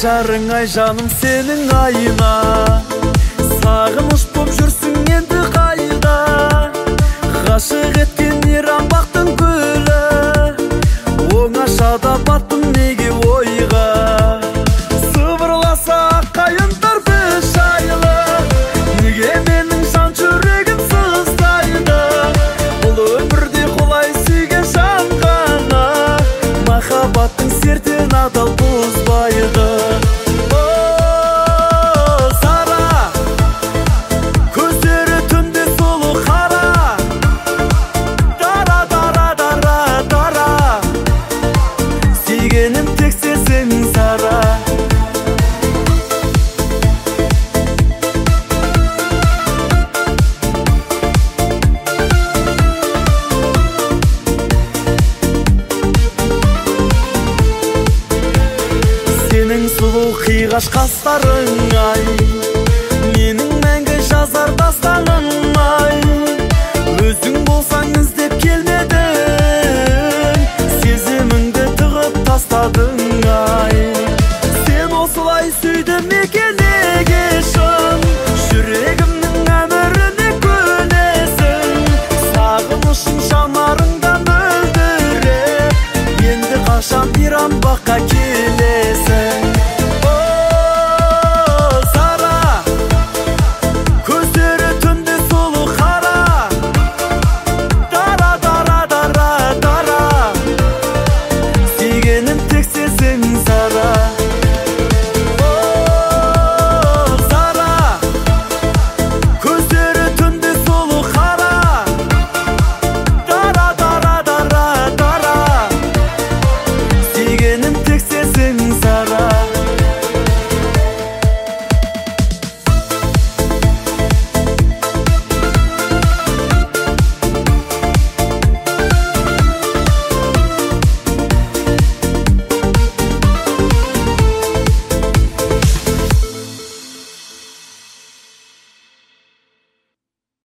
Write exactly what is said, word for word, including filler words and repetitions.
жарың ай жаным сенің айна, сағыныш боп жүрсің енді қайда. Ғашық еткен иранбақтың гүлі, оңашада баттым неге ойға. Сыбырласа қайындар біз жайлы, неге менің жан жүрегім сыздайды. Бұл өмірде қолай сүйген жан ғана, махаббаттың сертін адал бұзбайды. Сенің сұлу қиғаш қастарың ай, менің мәңгі жазар дастаным ай. Өзің болсаң іздеп келмедің, сезіміңді тығып тастадың